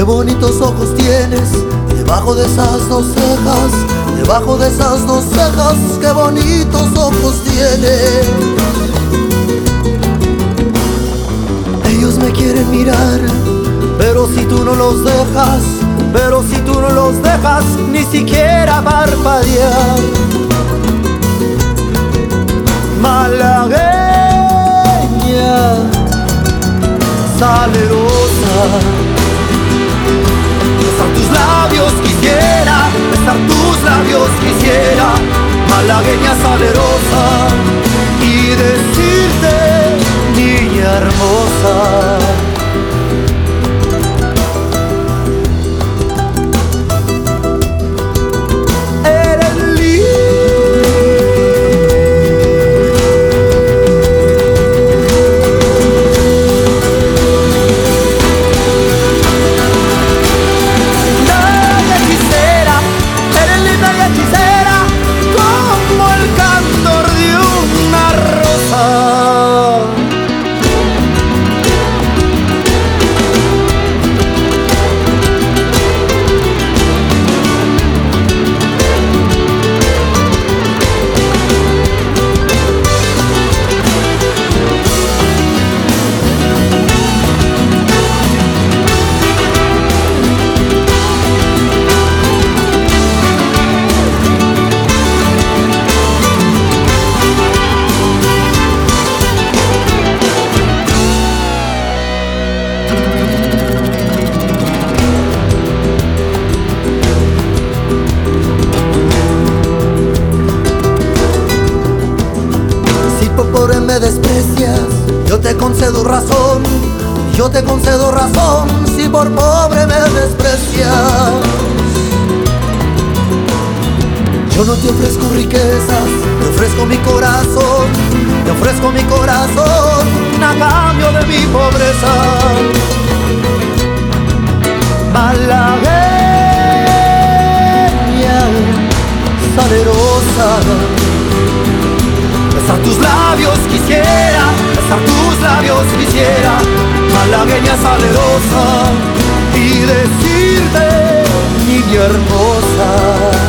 bonitos ojos tienes, debajo de esas dos cejas, debajo de esas dos cejas, qué bonitos ojos tienes. Ellos me quieren mirar, pero si tú no los dejas, pero si tú no los dejas ni siquiera parpadear. Malagueña, salerosa, besar tus labios quisiera, besar tus labios quisiera, malagueña salerosa, y decirte, niña hermosa. Me desprecias, yo te concedo razón, yo te concedo razón, si por pobre me desprecias. Yo no te ofrezco riquezas, te ofrezco mi corazón, te ofrezco mi corazón a cambio de mi pobreza. Malagueña, salerosa, besar tus labios quisiera, besar tus labios quisiera, malagueña salerosa, y decirte, niña hermosa.